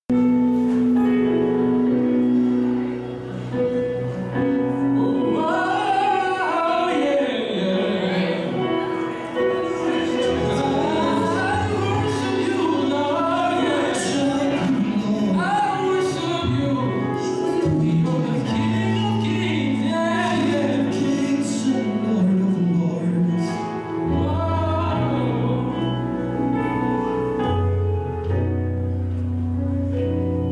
Lord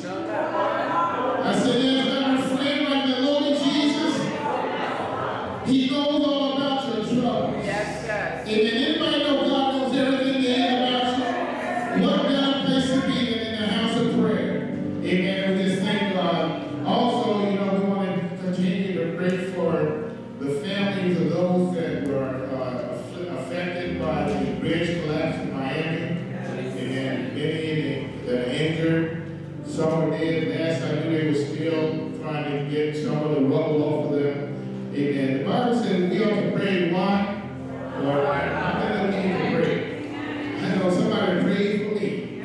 I said, there's not a friend like the Lord Jesus. He knows all about your troubles. Yes, yes. Amen. Anybody know God knows everything there is about you? What better place to be than in the house of prayer? Amen. We just thank God. Also, we want to continue to pray for the families of those that were affected by the bridge collapse in Miami. Amen. Many that are injured. Some were dead. Last I knew they were still trying to get some of the rubble off of them. Amen. The Bible says we ought to pray one. Lord, I don't need to pray. I know somebody prayed for me.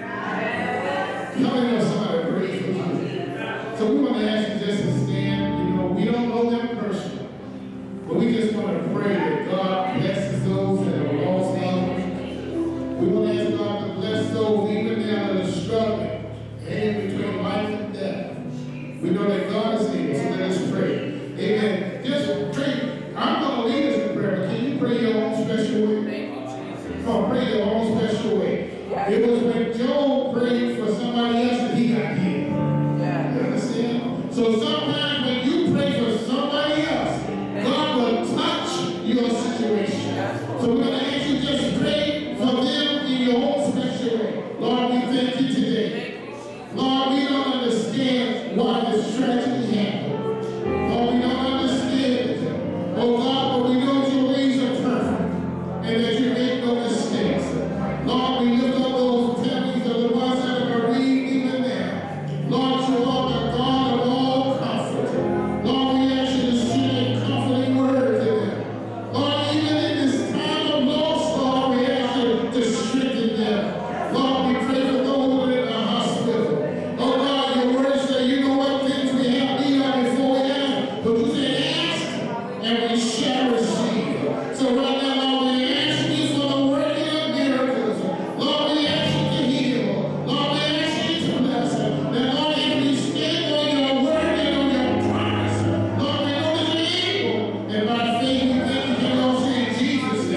How many know somebody prayed for you? So we want to ask you just to stand. We don't know them personally, but we just want to pray that God blesses those that are lost loved ones. We want to ask God to bless those even now that are struggling, hanging between life and death. We know that God is able, so let us pray. Amen. Just pray. I'm going to lead us in prayer, but can you pray your own special way? Come on, pray your own special way. It was when Job prayed for somebody else that he got healed. You understand? So sometimes when you pray for somebody else, God will touch your situation. So we're going to ask you just pray for them in your own special way. Lord, we thank you today. Lord, we don't understand why this tragedy happened. Lord, we don't understand it. Oh God, but we know that your ways are perfect and that you make no mistakes. Lord, we lift up those families of the ones that are bereaved even now. Lord, you are the God of all comfort. Lord, we ask you to send a comforting word to them. Lord, even in this time of loss, Lord, we ask you to strengthen them. Lord, we pray for those who are in the hospital. Oh God, your word says you know what things we have need of before we ask, but you say ask and we shall receive. So right now, Lord, we ask you for the working of miracles. Lord, we ask you to heal. Lord, we ask you to bless. That Lord, if we stand on your word and on your promise, Lord, we know that you're able. And by faith, we thank you, Lord, in Jesus'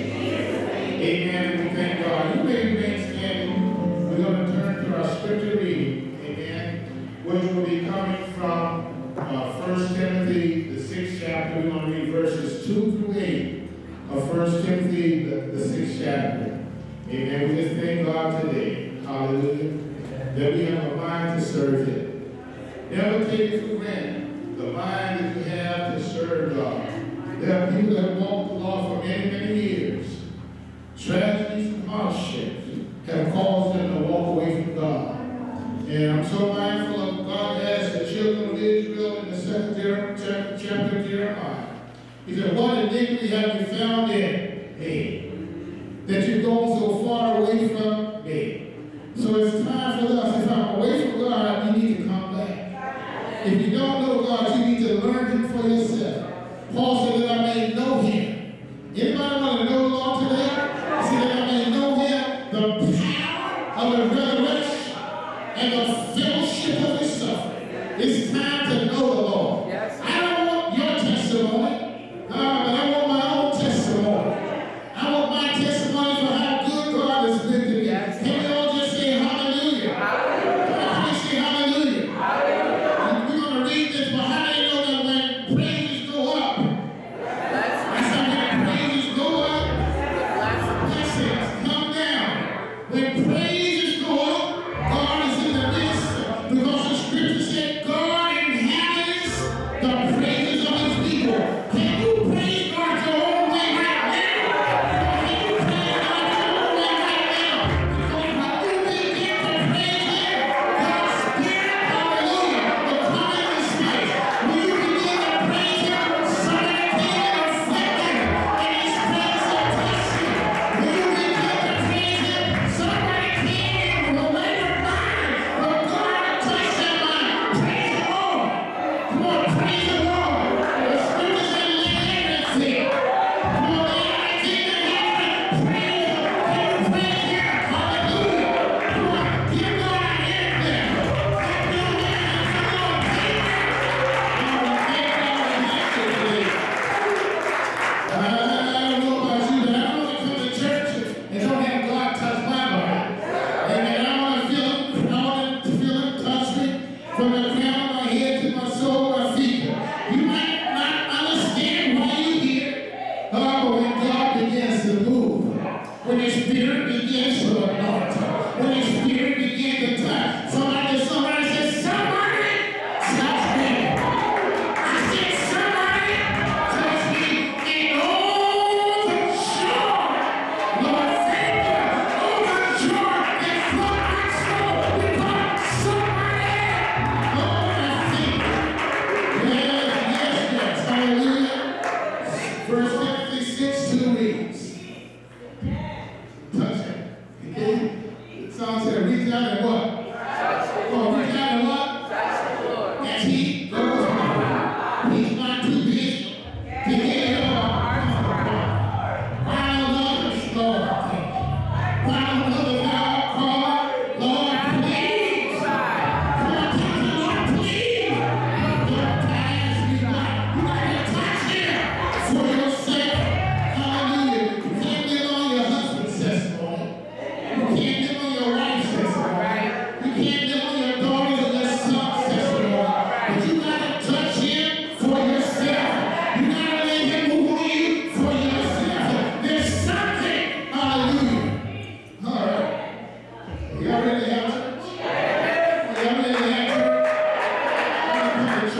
name. Amen. We thank God. You may remain standing. We're going to turn to our scripture reading. Amen. Which will be coming from 1 Timothy, the 6th chapter. We're going to read verses 2 through 8 of 1 Timothy, the 6th chapter. Amen. We just thank God today. Hallelujah. That we have a mind to serve Him. Never take it for granted. The mind that you have to serve God. There are people that have walked the law for many, many years. Tragedies and hardships have caused them to walk away from God. And I'm so mindful of God asked the children of Israel in the 2nd chapter of Jeremiah. He said, what iniquity have you found in me? That you've gone so far away from me. So it's time for us, if I'm away from God, you need to come back. If you don't know God, you need to learn Him for yourself. Paul said that I may know Him. Anybody want to know the Lord today? He said that I may know Him, the power of the resurrection and the fellowship of His suffering. It's time to know the Lord. Yes. I don't want your testimony, but I want my own testimony. I want my testimony for how good God has been to me. Yes. Can we all just say hallelujah? Can we say hallelujah? We're going to read this, but how do you know that when praises go up? I said when praises go up, blessings come down. When praises go up, God is in the midst, because the scripture said God inhabits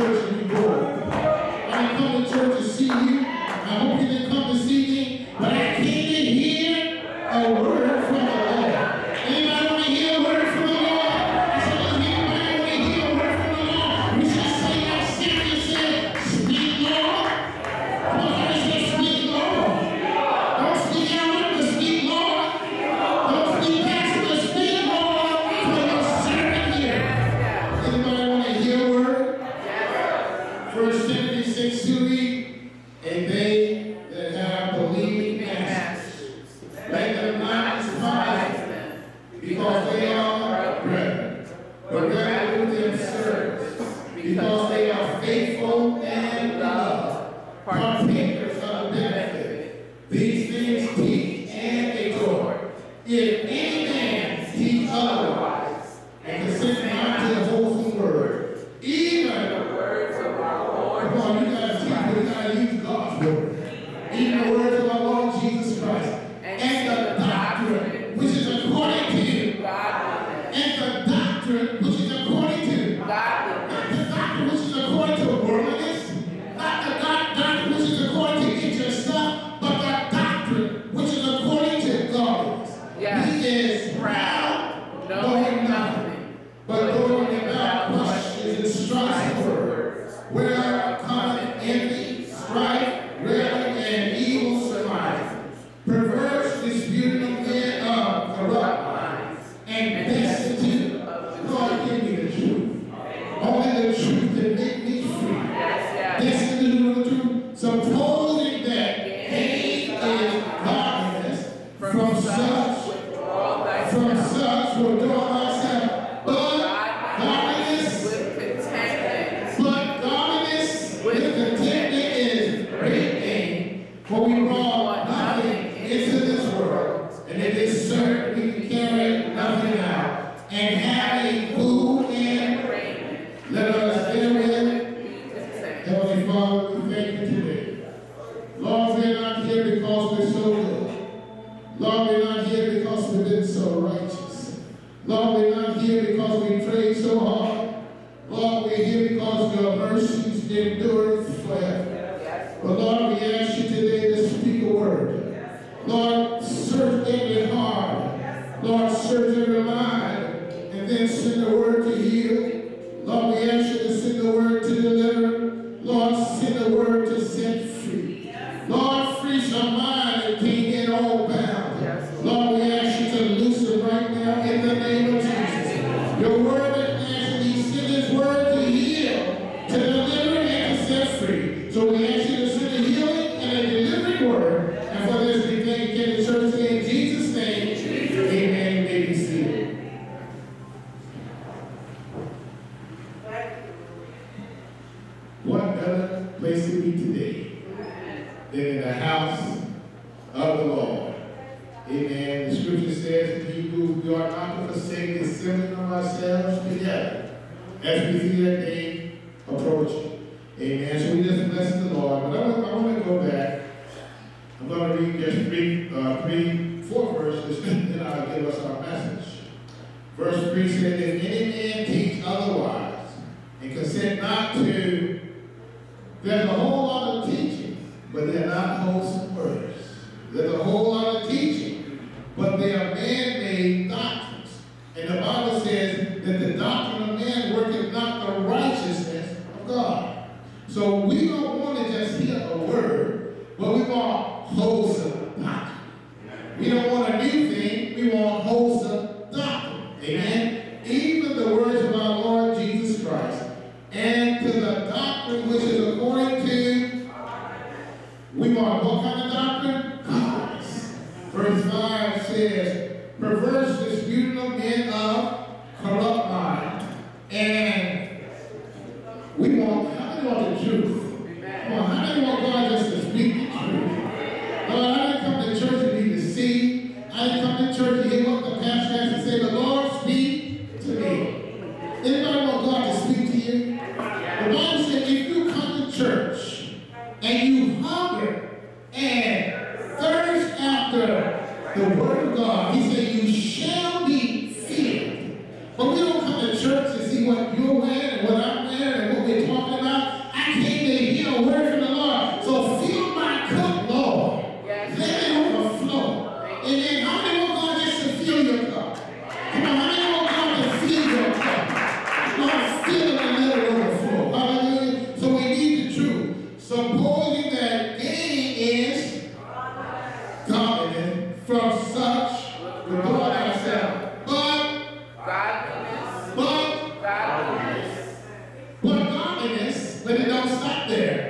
church and be bored. I didn't come to church to see you. I hope you didn't come to see me, but I came to hear a word from the Lord. Anybody want to hear a word from the Lord? I said, anybody want to hear a word from the Lord? We should say that Savior said, speak, Lord. Come on, I said, speak, Lord. Don't speak out, but speak, Lord. Don't speak pastor, but speak, Lord, for your servant here. Anybody want to hear a word? 1 Timothy 6:2, and they that have believing masters, let them not despise them, because they are brethren, but rather do them service, because they are faithful and love, partakers of the benefit. These things teach and exhort. If any man teach otherwise, and consent not to the wholesome word, even the words of our Lord. Come on, you gotta teach, you gotta use God's word. Even the words of our Lord Jesus Christ. And the doctrine which is according to godliness. And the doctrine which is according to godliness. Not the doctrine which is according to worldliness. Not the doctrine which is according to get your stuff, but the doctrine which is according to godliness. Yes. He is proud, knowing nothing, but going about questions and strife of words, where cometh envy, strife, railing, and evil surmises, perverse disputing of men of corrupt minds, and destitute of God. Give me the truth. Only the truth can make me free. Destitute of the truth, supposing that gain is godliness, from such will draw myself, but godliness with contentment. But godliness with contentment is great gain, for we brought nothing into this world, and it is certain we can carry nothing out, and having food and raiment, let us therewith be content. Heavenly Father, we thank you today. Lord, we're not here because we're so good. Lord, we're not here because we've been so righteous. Lord, we're not here because we prayed so hard. Lord, we're here because your mercies endure forever. But Lord, we ask you today to speak a word. Lord, search every heart. Lord, search every mind. And then send the word to heal. Lord, we ask you to send the word to deliver. Lord, send the word to set free. Lord, free some mind that came in all bound. Lord, we ask you to loose them right now in the name of Jesus. Your word that asks you send his word to heal, to deliver, and to set free. So we ask you to send a healing and a delivering word. And for this we thank you in the church today in Jesus' name. Amen. You may be seated. What better place to be today than in the house of the Lord? Amen. The scripture says in Hebrews, we are not to forsake the assembling of ourselves together as we see that day approaching. Amen. So we just bless the Lord. But I want to go back. I'm going to read just four verses, then I'll give us our message. Verse 3 says, if any man teach otherwise, and consent not to, there's a whole lot of teaching, but they're not wholesome words. There's a whole lot of teaching, but they are man-made doctrines. And the Bible says that the doctrine of man worketh not the righteousness of God. So we don't want to just hear a word, but we want wholesome doctrine. We don't want a new thing, we want wholesome doctrine. Amen? Even the words of our Lord Jesus Christ. And to the doctrine which is according to, we want what kind of doctrine? Godliness. Verse 5 says, perverse disputing of men of corrupt mind. And we want, how do you want the truth? Come on, how do you want God just to speak the truth? Lord, I didn't come to church to be deceived. I didn't come to church to hear what the pastor has to say, but Lord, speak to me. Anybody want God to speak to you? The Bible said if you come to church and you hunger and thirst after the word of God, he said you shall be filled. But we don't come to church to see what you're wearing and what I'm wearing and what we're talking about. But it don't stop there.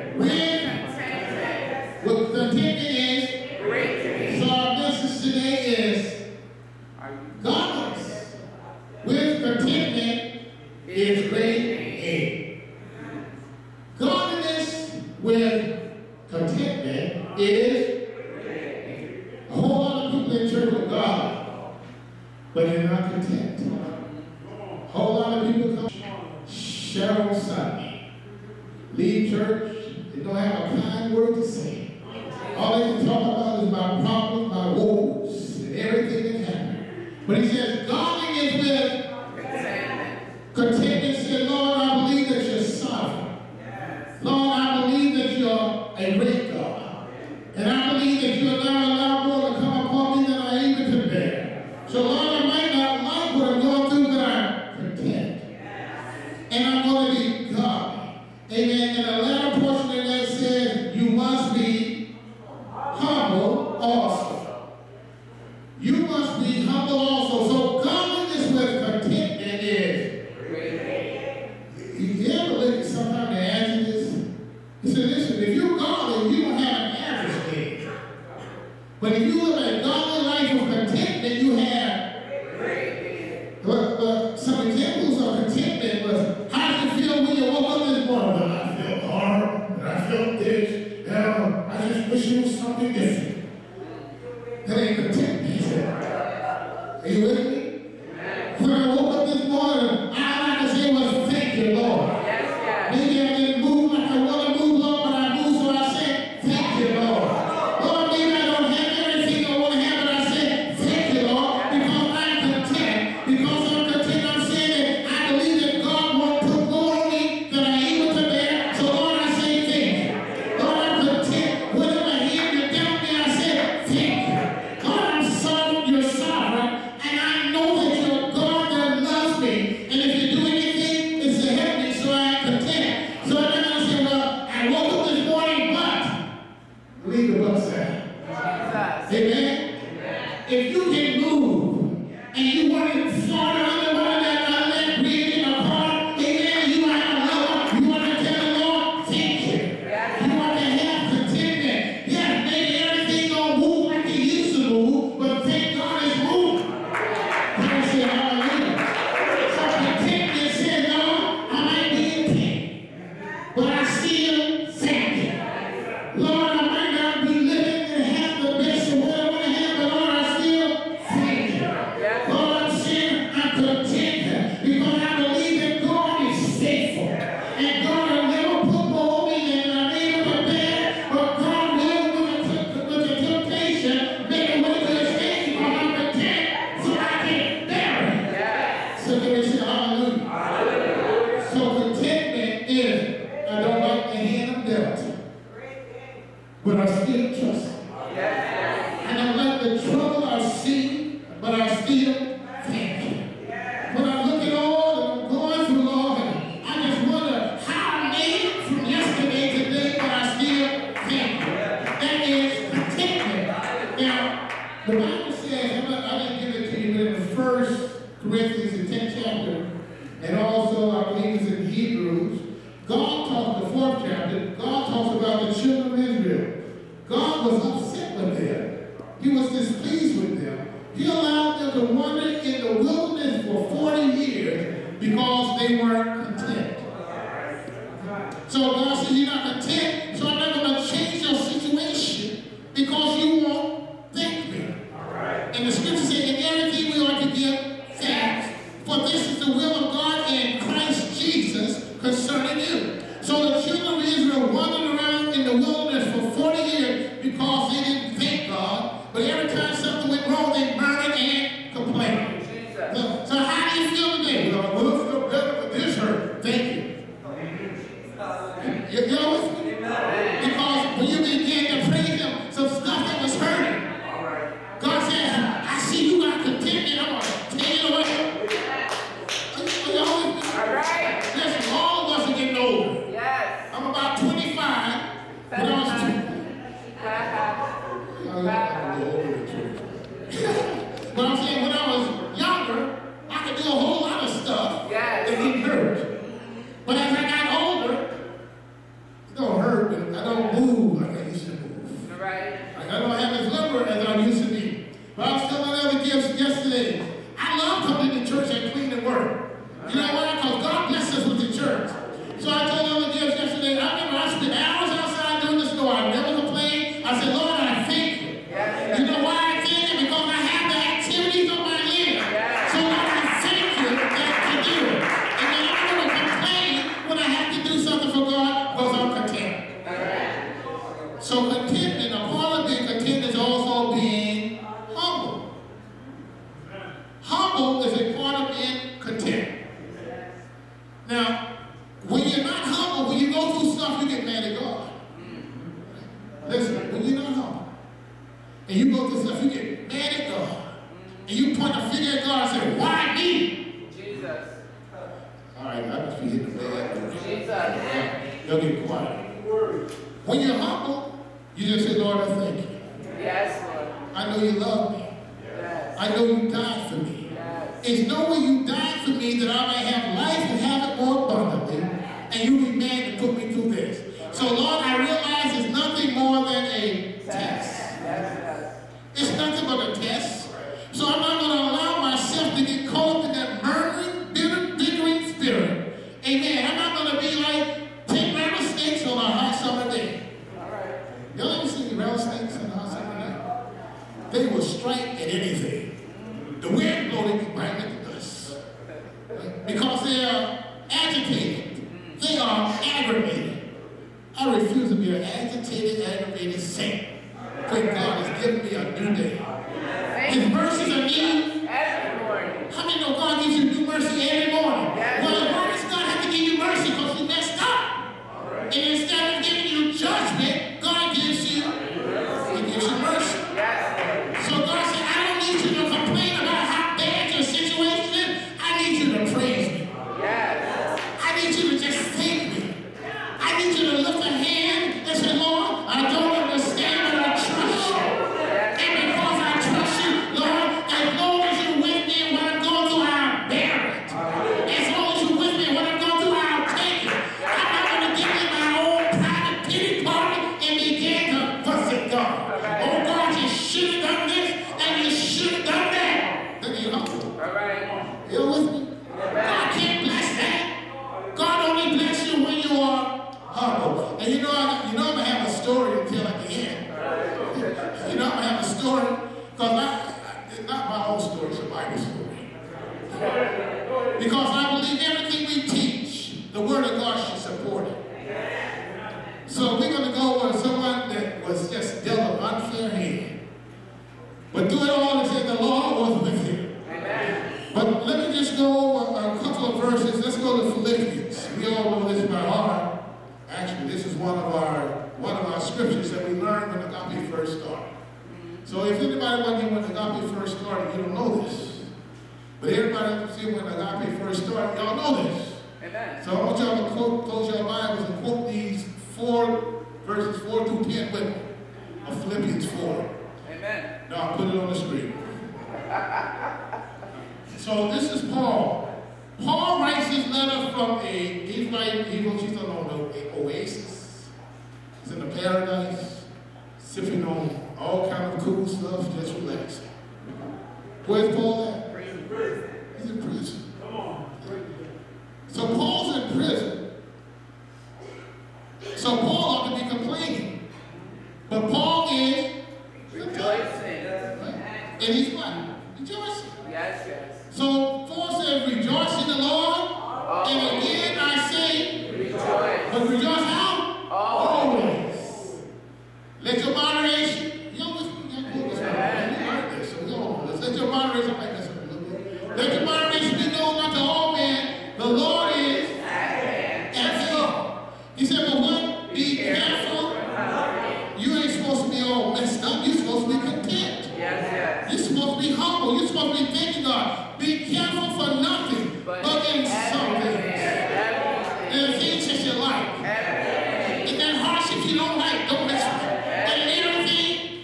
What contentment is, so our message today is godliness with contentment is great gain. Godliness with contentment is a whole lot of people in church with God, but they're not content. A whole lot of people come share on Sunday, leave church, they don't have a kind word to say. All they can talk about is about problems, about woes, and everything that happened. But he says, godliness with contentment said, Lord, I believe that you're sovereign. Lord, I believe that you're a great God. And I believe that you'll never allow more to come upon me than I'm able to bear. So, Lord, I might not like what I'm going through, but I'm content. And I'm going to be godly. Amen. And the latter portion of that says, you must be humble also. You must be humble also. So godliness with contentment is. You ever look at sometimes the answer this? He said, listen, if you're godly, you don't have an average day. But if you live a godly life of contentment, you have. Some examples of contentment was, how did you feel when you woke up this morning? Well, I feel hard, and I feel this. I just wish it was something different. That ain't contentment, he said. Are you with me? When I woke up this morning, all I could say was, thank you, Lord. Maybe I didn't move like I want to move, Lord, but I moved, so I said, thank you, Lord. Lord, maybe I don't have everything I want to have, but I said, thank you, Lord, because I'm content. Because I'm content, I'm saying that I believe that God won't put more on me than I'm able to bear. So, Lord, I say thank you. Lord, I'm content. Whatever hand you dealt me, I said, thank you. Lord, I'm sovereign, you're sovereign, and I know that you're a God that loves me. And if you do anything, it's to help me, so I'm content. So I'm not going to say, well, I woke up this morning, but leave the bus out. Amen? If you can move, and you want to slaughter under one of that breathing in a car, amen, you want to love, you want to tell the Lord, thank you. You want to have contentment. Yeah, maybe everything don't move like it used to move, but thank God it's moving. Can I say hallelujah? So contentment says, Lord, I might be in pain, but I still thank you. Lord, I might not be living and have the best of what I want to have, but Lord, I still thank you. Lord, I'm saying I'm content because I believe that God is faithful. And God will never put more on me than I'm able to bear, but God will, with the temptation, make a way to escape because I'm content so I can bear it. So can we say hallelujah? So contentment is, I don't like the hand I'm dealt, but I still trust him. I don't like the trouble I see, but I still thank you. When I look at all that I'm going through, Lord, I just wonder how I made it from yesterday to today, but I still thank you. That is contentment. Now, the Bible says, I didn't give it to you, but in the 1 Corinthians, the 10th chapter, and also I believe it's in Hebrews, God talks, the 4th chapter, God talks about the children of Israel. God was upset with them. He was displeased with them. He allowed them to wander in the wilderness for 40 years because they weren't content. So God said, you're not content, so I'm not going to change your situation because you won't thank me. And the scripture says, in everything we ought to give thanks, for this is the will of God in Christ Jesus concerning you. So the children of Israel wandered around in the wilderness for 40 years because they didn't thank God, but every time something went wrong, they murmured and complained. So how do you feel today? Well, I feel better, but this hurt. Thank you. You know, because when you begin to praise him, some stuff that was hurting, God says, I see you got contentment, I'm going to take it away. Listen, all of us are getting older. I'm about 25, but I was but I'm saying when I was younger, I could do a whole lot of stuff that didn't hurt. But as I got older, and you go through stuff, you get mad at God. And you point a finger at God and say, why me? Jesus. All right, I must be hitting the bad. Jesus. Don't get quiet. When you're humble, you just say, Lord, I thank you. Yes, Lord. I know you love me. Yes. I know you died for me. Yes. It's knowing you died for me that I may have life and have it more abundantly, and you be mad to put me through this. So, Lord, I realize it's nothing more than a test. Yes. It's nothing but a test. So I'm not going to allow myself to get caught up in that murmuring, bickering spirit. Amen. I'm not going to be like 10 rattlesnakes on a hot summer day. All right. Y'all ever see rattlesnakes on a hot summer day? They will strike at anything. The wind blow, they be biting at the dust. Because they are agitated. They are aggravated. I refuse to be an agitated, aggravated saint. When God has given me a new day. His mercies are new. Every morning. How many know God gives you new mercy every morning? Well, why does God have to give you mercy? Because you messed up. And instead of giving you judgment, God gives you mercy. So God said, I don't need you to complain about how bad your situation is. I need you to praise me. I need you to just thank me. I need you to lift a hand and say, Lord, I don't understand, but I trust you. And because I trust you, Lord, as long as you're with me when I'm going through, I'll bear it. As long as you're with me when I'm going through, I'll take it. I'm not going to get in my own private pity party and begin to fuss at God. Oh, God, you should have done this and you should have done that. Then you're humble. You're with me? God can't bless that. God only bless you when you are humble. And you know I'm going to have a story to tell at the end. You know I'm going to have a story because it's not my own story, it's a Bible story. Because I believe everything we teach, the Word of God should support it. So we're going to go with someone that was just dealt an unfair hand. But through it all, it said the Lord was with him. But let me just go over a couple of verses. Let's go to Philippians. We all know this by heart. Actually, this is one of our scriptures that we learned when Agape first started. So if anybody wasn't here when Agape first started, you don't know this. But everybody that's here when Agape first started, y'all know this. Amen. So I want y'all to close your Bibles and quote these 4 verses 4 through 10 with me of Philippians 4. Amen. Now I'll put it on the screen. So this is Paul. Paul writes his letter from he's on the oasis. He's in the paradise, sipping on all kind of cool stuff, just relaxing. Where's Paul at? He's in prison. Come on. So Paul's in prison. So Paul ought to be complaining. But Paul is rejoicing. And he's what? Rejoicing. Yes. So Paul says, rejoice in the Lord. And again I say, rejoice. But rejoice how? Always. Let your moderation, let your moderation, let your moderation be known unto all men. The Lord is at hand. He said, but what? Be careful. You ain't supposed to be all messed up. You're supposed to be content. You're supposed to be humble. You're supposed to be thanking God. Be careful for nothing, but in something. In the things that you like. In that hardship you don't like, don't mess with it. And in everything,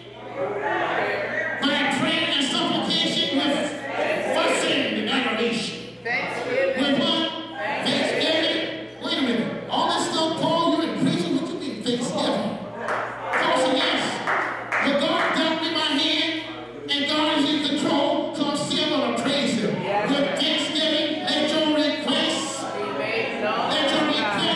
by prayer and supplication with fussing and aggravation. With what? Thanksgiving. Wait a minute. All this stuff, Paul, you're in prison. What you mean Thanksgiving? Paul said, yes. But God dealt me my hand, and God is in control, so I'm still going to praise him. With thanksgiving, let your requests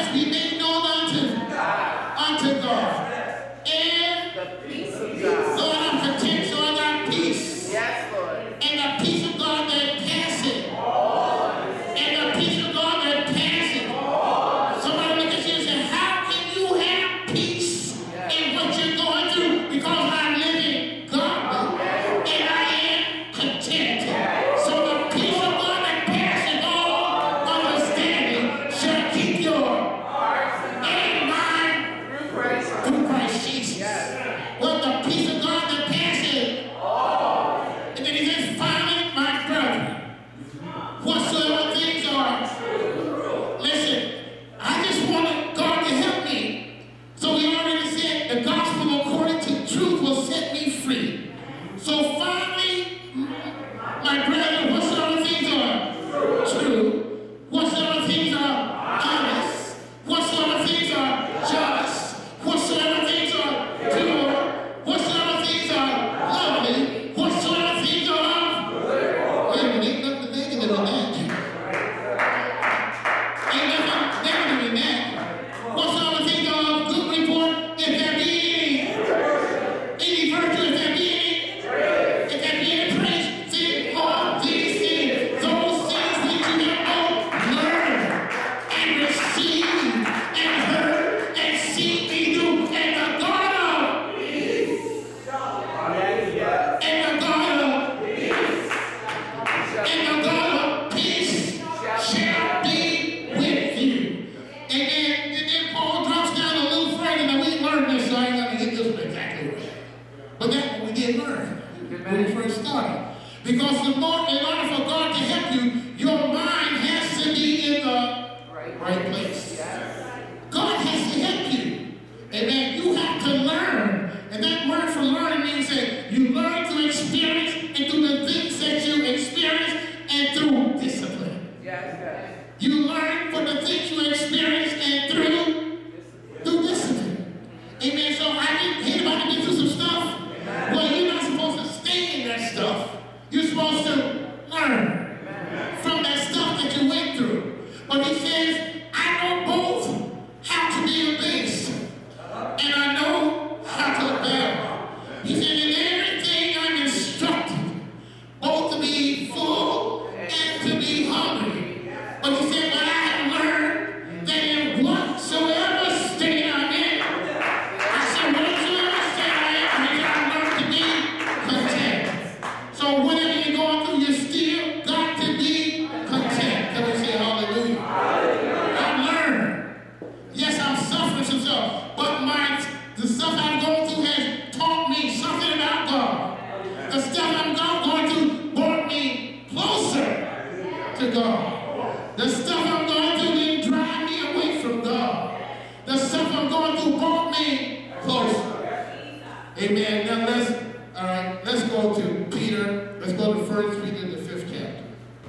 But that's what we did learn when we first started. Because in order for God to help you, your mind has to be in the right place. God has to help you. Amen. You have to learn. And that word for learning means that you learn through experience and through the things that you experience and through discipline. You learn from the things you experience and through discipline. Amen. So I didn't hit about to get through some stuff. Well, you're not supposed to stay in that stuff. You're supposed to learn from that stuff that you went through. But he says, I know both how to be abased and I know how to abound. He said, in everything I'm instructed, both to be full and to be hungry. But he said, but I have learned that in whatsoever state I'm in, I said, whatsoever state I learned to be content. So whatever you're going through, you still got to be content. Can we say hallelujah? I've learned. Yes, I'm suffering some stuff, but the stuff I'm going through has taught me something about God. The stuff I'm going through brought me closer to God. The stuff I'm going through didn't drive me away from God. The stuff I'm going through brought me closer. Amen. Now let's go to Peter. Let's go to 1 Peter, the 5th chapter.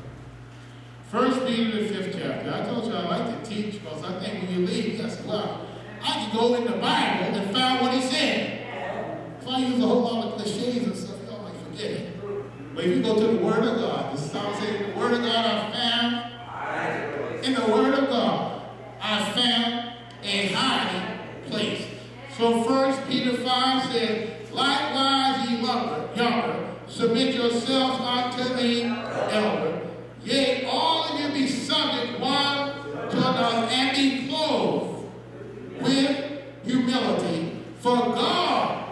1 Peter, the 5th chapter. I told you I like to teach because I think when you leave, you say, well, I can go in the Bible and find what he said. If I use a whole lot of cliches and stuff, y'all might forget it. But if you go to the Word of God, this is how I'm saying, the Word of God I found. In the Word of God, I found a hiding place. So 1 Peter 5 says, likewise ye younger, submit yourselves unto the elder. Yea, all of you be subject one to another, and be clothed with humility. For God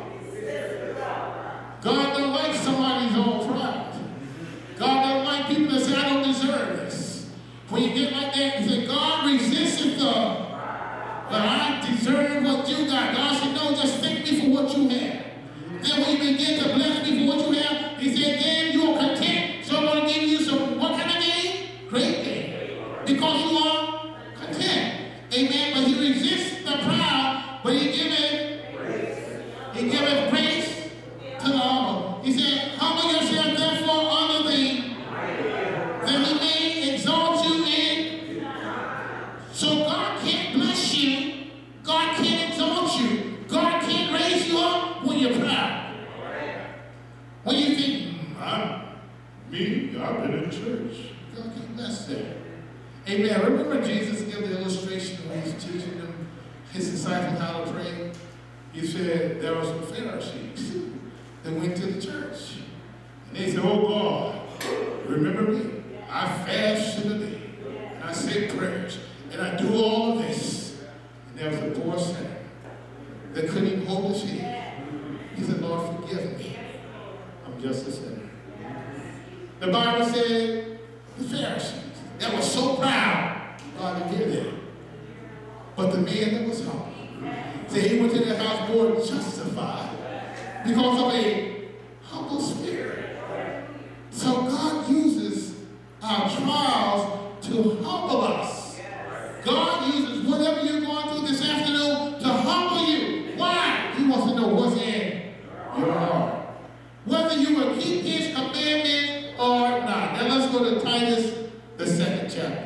don't like somebody's own pride. God don't like people that say, I don't deserve this. When you get like that, you say, God resisteth the but I deserve what you got. God said, no, just thank me for what you have. Then when you begin to bless me for what you have, he said, then you are content. So I'm going to give you some, what kind of gain? Great gain. Because you are content. Amen. But he resists the proud, but he giveth grace to the humble. He said, humble yourself therefore under thee, that he may exalt you in. So God can't bless you. God can't exalt you. God can't raise you up when you're proud. When you think, I've been in church. God can't bless that. Amen. Remember Jesus gave the illustration when he was teaching them, his disciples how to pray. He said there were some Pharisees that went to the church. And they said, oh God, remember me. I fast in the day. And I say prayers. And I do all of this. And there was a poor sinner that couldn't even hold his head. He said, Lord, forgive me. I'm just a sinner. The Bible said the Pharisees that was so proud, God didn't hear them. But the man that was humble, said he went to the house more justified because of a humble spirit. So God uses our trials to humble us. God uses whatever you're going through this afternoon to humble you. Why? He wants to know what's in your heart. Whether you will keep his commandments or not. Now let's go to Titus, the 2nd chapter.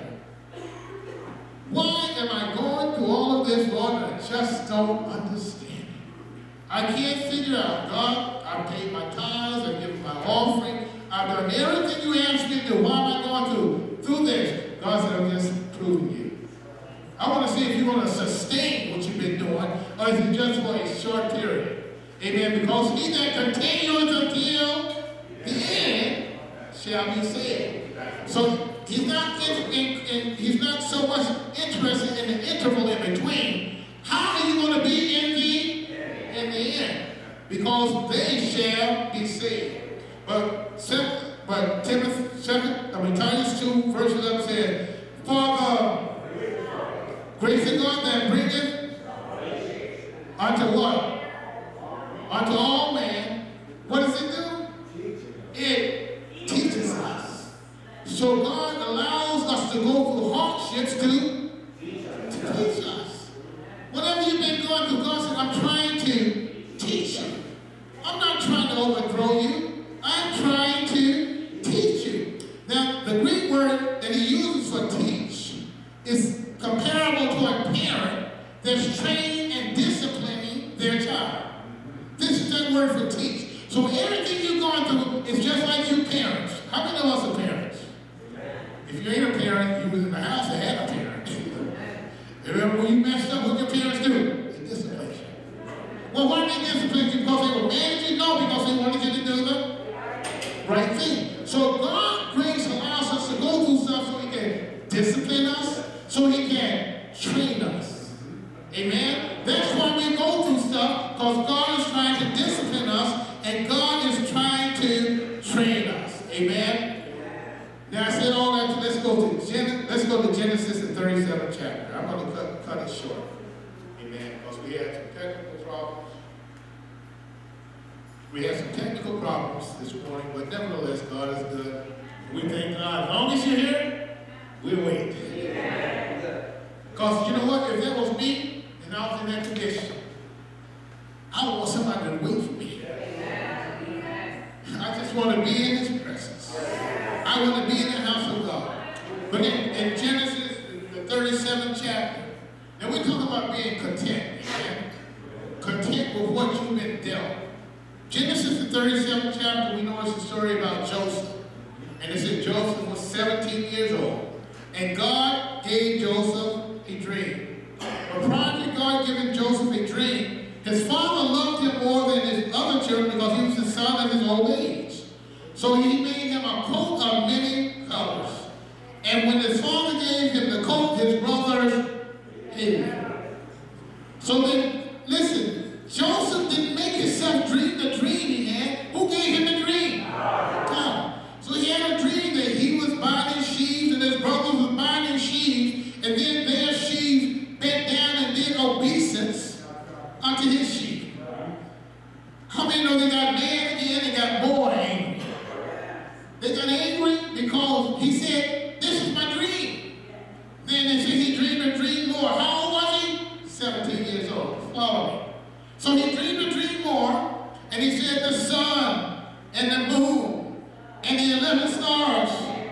Why am I going through all of this, Lord? I just don't understand. I can't figure out. God, I paid my tithes, I give my offering, I've done everything you asked me to do. Why am I going through this? God said, I'm just proving you. I want to see if you want to sustain what you've been doing, or is it just for a short period. Amen. Because he that continues until the end shall be saved. So he's not so much interested in the interval in between. How are you going to be in the end? Because they shall be saved. But Titus 2, verse 11 says, for the grace of God that bringeth unto what? Unto all men So God allows us to go through hardships to teach us. Whatever you've been going through, God said, I'm trying to teach you. I'm not trying to overthrow you. I'm trying to teach you. Now, the Greek word that he uses for teach is comparable to a parent that's training and disciplining their child. This is that word for teach. So everything you're going through is just like you parents. How many of us are parents? If you ain't a parent, you was in the house that had a parent. Remember when you messed up, what your parents do? They discipline you. Well, why did they discipline you? Because they were mad at you? No, because they wanted you to do the right thing. So God grace allows us to go through stuff so he can discipline us, so he can train us. Amen? That's why we go through stuff, because God is trying to discipline us, and God is trying to train us. Amen? Now I said all that, let's go to Genesis, the 37th chapter. I'm going to cut it short. Amen? Because we had some technical problems. We had some technical problems this morning, but nevertheless, God is good. We thank God. As long as you're here, we'll wait. Because you know what? If that was me, and I was in that condition, I would want somebody to wait for me. I just want to be in his presence. I want to be in the house of God. But in Genesis, the 37th chapter, and we talk about being content. Amen? Content with what you've been dealt. Genesis, the 37th chapter, we know it's a story about Joseph. And it said Joseph was 17 years old. And God gave Joseph a dream. But prior to God giving Joseph a dream, his father loved him more than his other children because he was the son of his old age. So he made him a coat of many colors. And when his father gave him the coat, his brothers hated him. So then, listen, Joseph didn't make himself dream the dream he had. Who gave him the dream? God. So he had a dream that he was binding sheaves and his brothers were binding sheaves, and then their sheaves bent down and did obeisance unto his sheep. How many know they got mad again and got more angry? They got angry because he said, this is my dream. Then they said he dreamed a dream more. How old was he? 17 years old. Follow me. So he dreamed a dream more, and he said the sun and the moon and the 11 stars,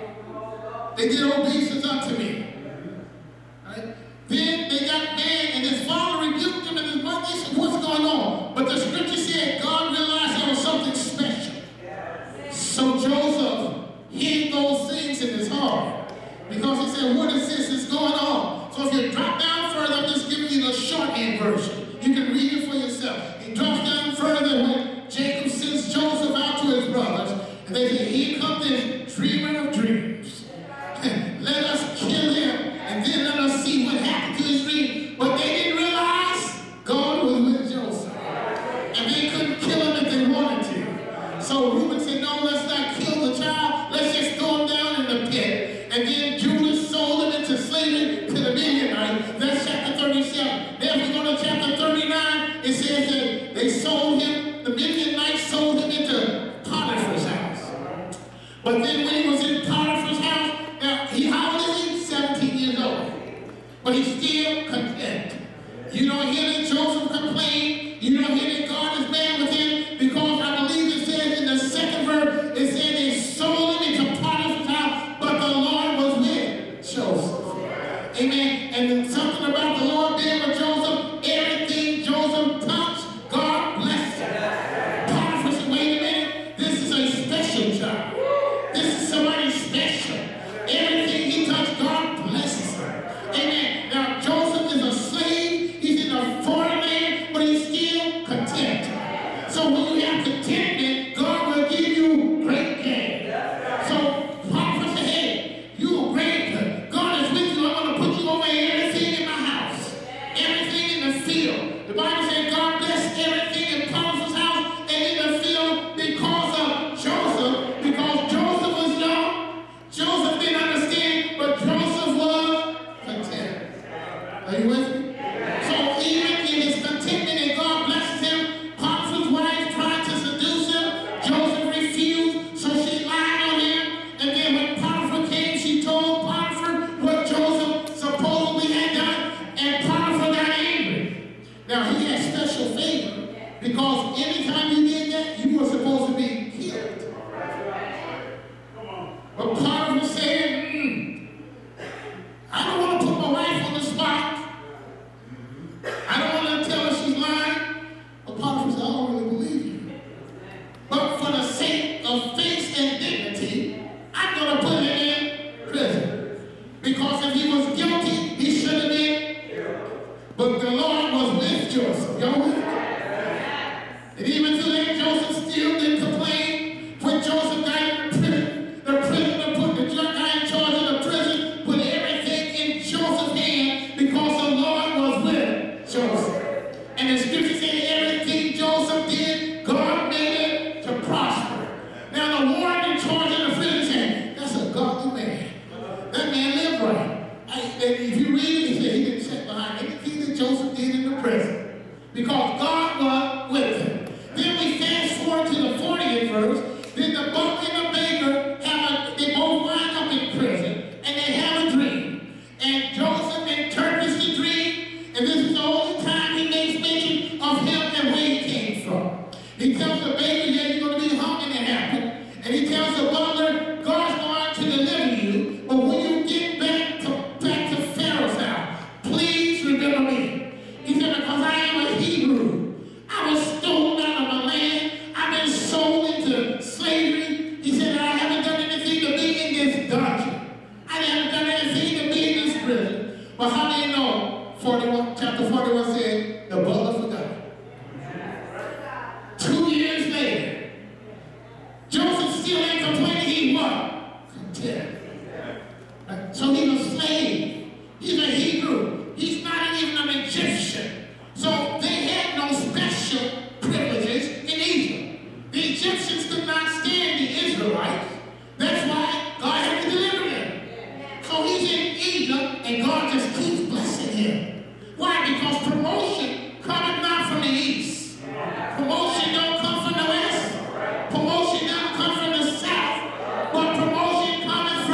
they did obeisance unto me. Right? Then they got mad, and his father rebuked him, and his mother said, what's going on? But the scripture said God realized there was something special. So Joseph hid those things in his heart, because he said, what is this that's going on? So if you drop down further, I'm just giving you the shorthand version. You can read it for yourself. He drops down further when Jacob sends Joseph out to his brothers, and they say, here comes this dreamer of dreams. Let us kill him, and then let us see what happened to his dream. But they didn't realize God was with Joseph. And they couldn't kill him if they wanted to. So Reuben said, no, let's not kill the child. Let's just throw him down in the pit. And then Judah sold him into slavery to the Midianites. That's chapter 37. Then if we go to chapter 39, it says that they sold him, the Midianites sold him into Potiphar's house. But then when he was in Potiphar's house, now, how old is he? 17 years old. But he's still content. You don't hear that Joseph complain. You don't hear that God is mad with him, because I believe it says in the second verse, it said they sold him into Potiphar's house, but the Lord was with Joseph. Amen. And something about the Lord being with Joseph, everything Joseph touched, God blessed him. Potiphar said, wait a minute, this is a special child. This is somebody special. Everything he touched, God blesses him. Amen. Now, Joseph is a slave. He's in a foreign land, but he's still content. So when you have contentment, God will give you great gain. So Potiphar said, hey, you are great. God is with you. I'm going to put you over everything in my house. Everything in the field. The Bible said God blessed everything in Potiphar's house and in the field because of Joseph. Because Joseph was young. Joseph didn't understand, but Joseph was content. Are you with me? So even in his contentment and God blesses him, Potiphar's wife tried to seduce him. Joseph refused, so she lied on him. And then when Potiphar came Now, he had special favor because anytime you did that, you were supposed to be killed. But Potiphar said, I don't want to put my wife on the spot. I don't want to tell her she's lying. But Potiphar said, I don't really believe you. But for the sake of faith and dignity, I'm going to put him in prison. Because if he was guilty, he should have been. But the Lord was with Joseph. Y'all with me? And even today, Joseph still didn't complain. When Joseph got in the prisoner put the guy in charge of the prison, put everything in Joseph's hand because the Lord was with Joseph. And the scripture said everything Joseph did, God made it to prosper. Now the warden in charge of the prison said, that's a godly man. That man lived right. If you read it, he said he didn't check behind anything that Joseph did in the prison because God was with him. Then we fast forward to the 40th verse. Then the butler and the baker they both wind up in prison and they have a dream. And Joseph interprets the dream, and this is the only time he makes mention of him and where he came from. He tells the baker, yeah, you're going to be hung, and it happened. And he tells the butler, God's going to deliver you, but when you get back to Pharaoh's house, please remember me. He said, because I am a Hebrew. I was stolen out of my land. I've been sold into slavery. He said, I haven't done anything to be in this dungeon. I haven't done anything to be in this prison. But how do you know? Chapter 41 said, the butler forgot. 2 years later, Joseph still ain't complaining. He what? Content. So he's a slave. He's a Hebrew. He's not even an Egyptian. So they had no special privileges in Egypt. The Egyptians could not stand the Israelites. That's why God had to deliver them. So he's in Egypt, and God just keeps blessing him. Why? Because promotion cometh not from the east. Promotion don't come from the west. Promotion don't come from the south. But promotion cometh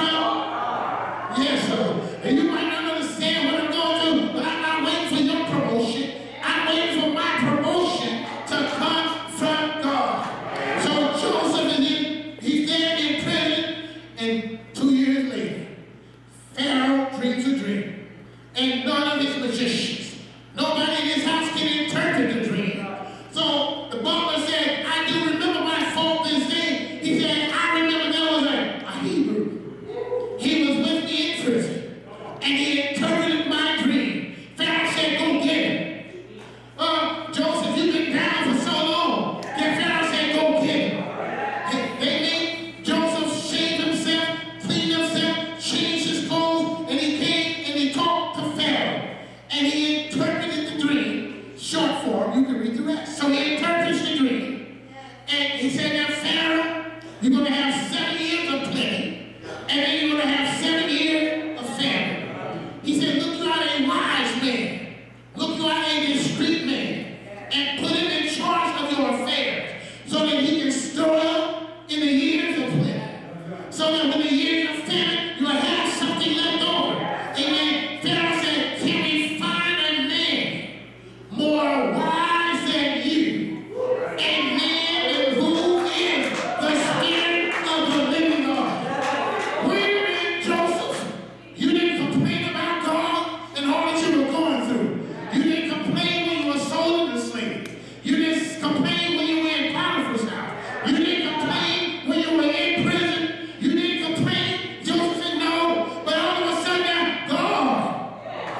from, yes, sir. And you might not understand what I'm going through, but I'm not waiting for your promotion. I'm waiting for my promotion to come from God. So Joseph he's there in prison, and 2 years later, Pharaoh dreams a dream. And none of his magicians, nobody in his house can interpret the dream. So the butler said, I do remember my fault this day. He said, I remember there was a Hebrew. He was with me in prison, and he interpreted my dream. Pharaoh said, go get him. Joseph, you've been down for so long. Then Pharaoh said, go get him. They made Joseph shave himself, clean himself, change his clothes, and he came and he talked to Pharaoh. And he interpreted the dream. Short form, you can read the rest. So he interprets the dream. And he said, now Pharaoh, you're going to have 7 years of plenty, and then you're going to have 7 years of famine. He said, look, you are a wise man. Look, you are a discreet man. And put him in charge of your affairs so that he can store up in the years of plenty. So that when the years of famine, you'll have something left over. Amen. Pharaoh said, can we find a man more wise than you? A man who is the Spirit of the living God. Wait a minute, Joseph. You didn't complain about God and all that you were going through. You didn't complain when you were sold into slavery. You didn't complain when you were in Potiphar's house. You didn't complain when you were in prison. You didn't complain. Joseph said no. But all of a sudden, God.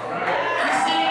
I said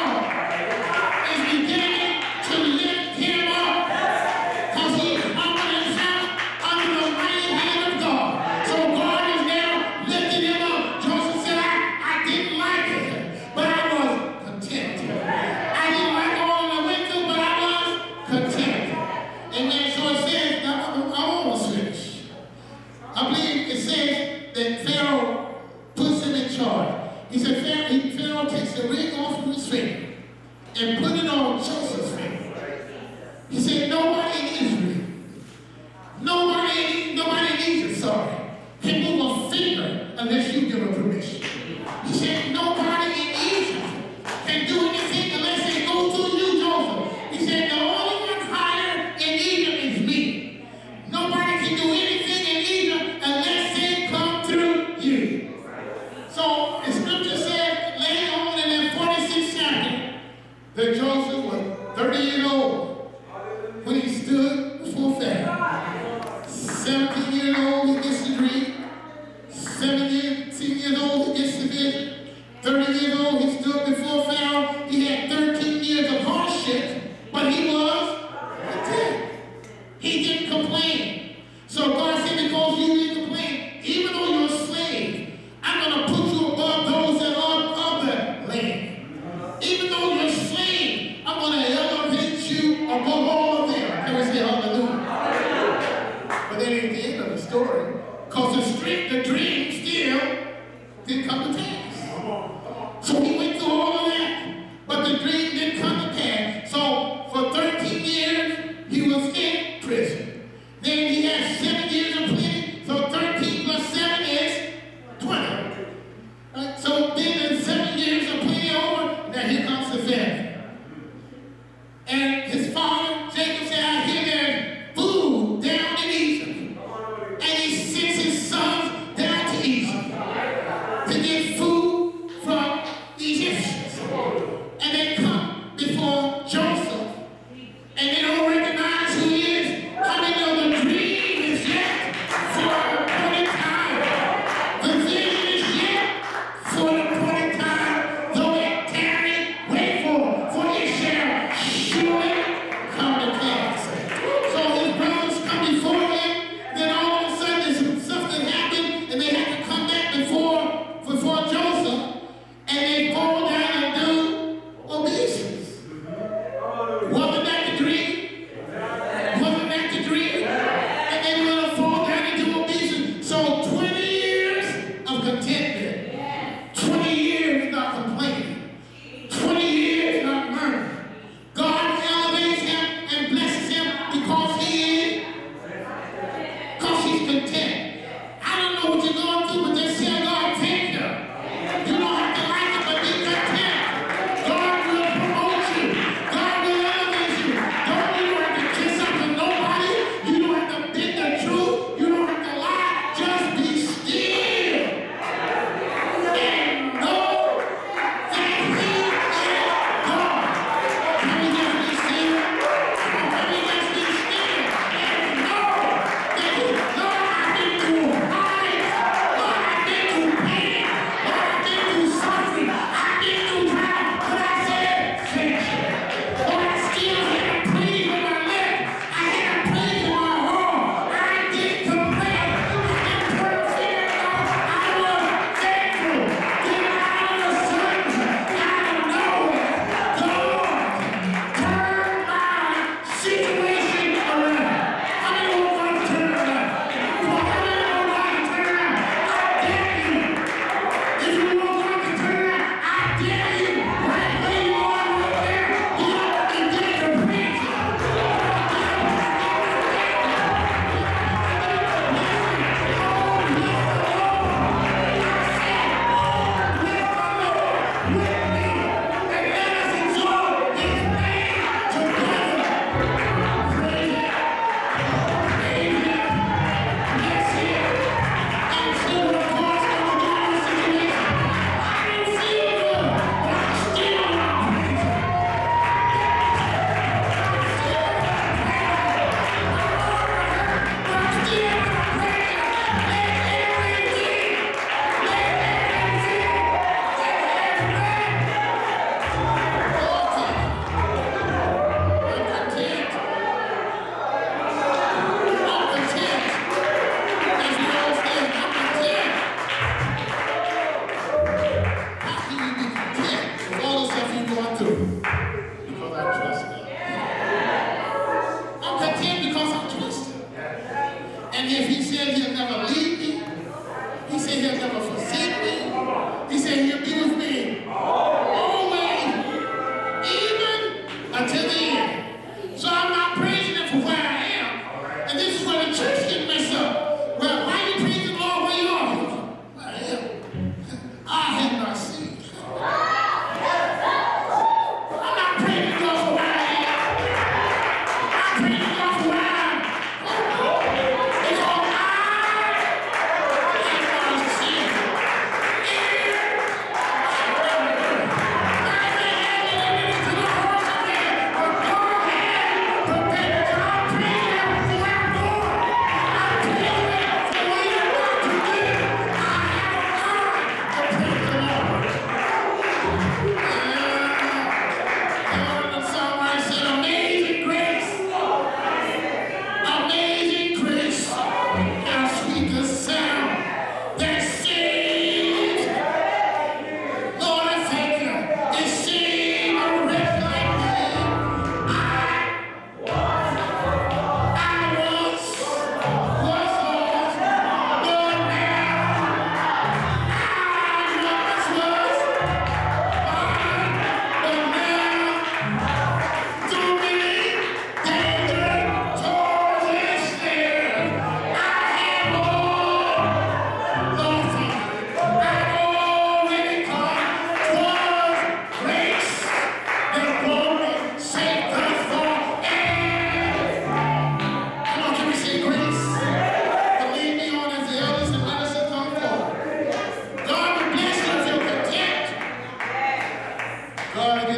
God is beginning to lift him up. Because he humbled himself under the mighty hand of God. So God is now lifting him up. Joseph said, I didn't like it, but I was content. I didn't like all that I went through, but I was content. Amen. So it says, I'm almost finished. I believe it says that Pharaoh puts him in charge. He said, Pharaoh takes the ring off of his finger and put it on Joseph's finger. He said, nobody in Israel, nobody in Egypt, can move a finger unless you give a permission. He said, nobody in Egypt can do anything unless they go through you, that Joseph was 30 years old when he stood before Pharaoh. 17 years old, he gets the dream. 17 years old, he gets the vision. 30 years old, he stood before Pharaoh. He had 13 years of hardship, but he was content. He didn't complain. So God said, because you didn't complain, even though you're a slave, I'm going to put you above those that are of the land. Even though you're a slave, I'm going to elevate you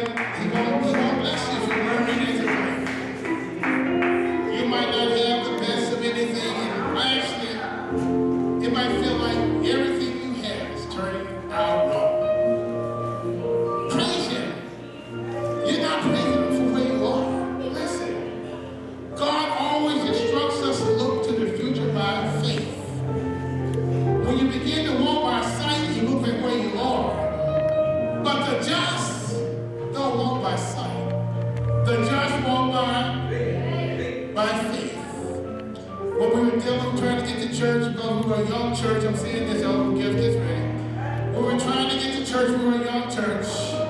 gonna bless you if you learn anything. You might not have the best of anything, and actually, it might feel like everything you have is turning out wrong. Praise Him. You're not praising Him for where you are. Listen, God always instructs us to look to the future by faith. When you begin to walk by sight, you look at where you are. But the just don't walk by sight. The just walk by faith. When we were trying to get to church, because we were a young church, I'm saying this, y'all will give this ready. When we were trying to get to church, we were a young church.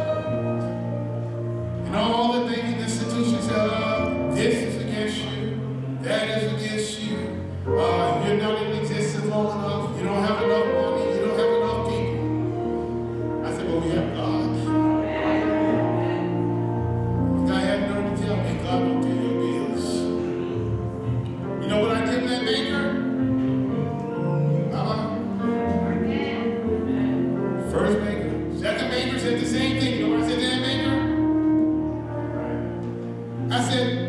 And all the things in the institution said, this is against you, that is against you. You're not in existence long enough, you don't have enough money, you don't have enough people. I said, well, we have God. The guy had nerve to tell me, God don't pay your bills. You know what I did to that baker? First baker. Second baker said the same thing. You know what I said to that baker? I said,